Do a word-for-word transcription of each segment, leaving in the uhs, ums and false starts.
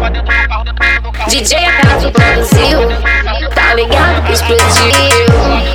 D J Acaso produziu, tá ligado que explodiu.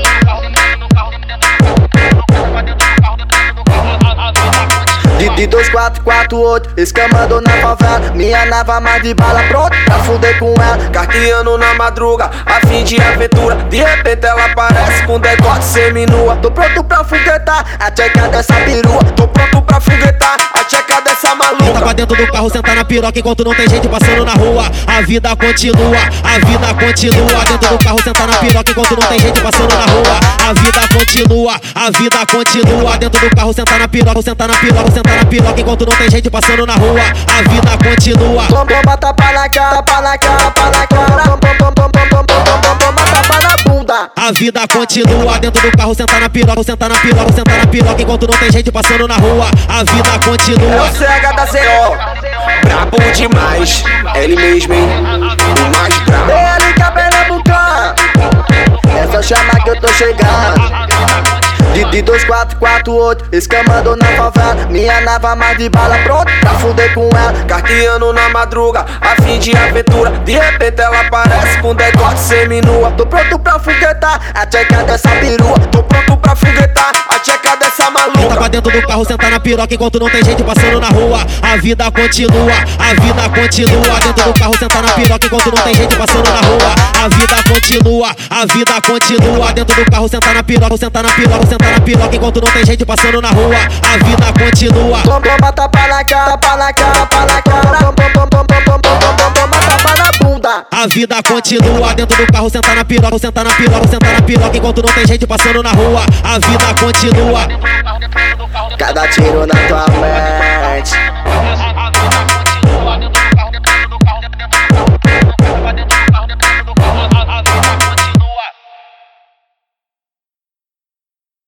De dois quatro quatro oito, escamando na favela. Minha nava mais de bala pronta pra fuder com ela. Carteando na madruga, a fim de aventura. De repente ela aparece com decote seminua. Tô pronto pra foguetar a tcheca dessa perua. Tô pronto pra foguetar a tcheca dessa maluca. Entra pra dentro do carro, senta na piroca enquanto não tem gente passando na rua. A vida continua, a vida continua. Dentro do carro, senta na piroca enquanto não tem gente passando na rua. A vida continua, a vida continua. Dentro do carro, senta na piroca, senta na piroca, senta na piroca enquanto não tem gente passando na rua. A vida continua. Toma tapa na cara, tapa na cara, tapa na cara. Toma tapa na bunda. A vida continua. Dentro do carro, senta na piroca, senta na piroca, senta na piroca enquanto não tem gente passando na rua. A vida É continua. o C H da C O, brabo demais. Ele mesmo, hein? O mais brabo. Ele que é pernambucano, é só chamar que eu tô chegando. De, de dois quatro quatro oito, escamando na favela. Minha nava mais de bala pronta pra fuder com ela. Carteando na madruga, a fim de aventura. De repente ela aparece com decote seminua. Tô pronto pra foguetar a tcheca dessa perua. Tô pronto pra foguetar a tcheca dessa Entra maluca. pra dentro do carro, senta na piroca enquanto não tem gente passando na rua. A vida continua, a vida continua. Dentro do carro, senta na piroca enquanto não tem gente passando na rua. A vida continua, a vida continua. Dentro do carro, senta na piroca, senta na piroca, senta na piroca enquanto não tem gente passando na rua. A vida continua. Toma tapa na cara, tapa na cara, tapa na cara. Toma tapa na bunda. A vida continua. Dentro do carro, senta na piroca, senta na piroca, senta na piroca enquanto não tem gente passando na rua. A vida continua. Cada tiro na tua mente.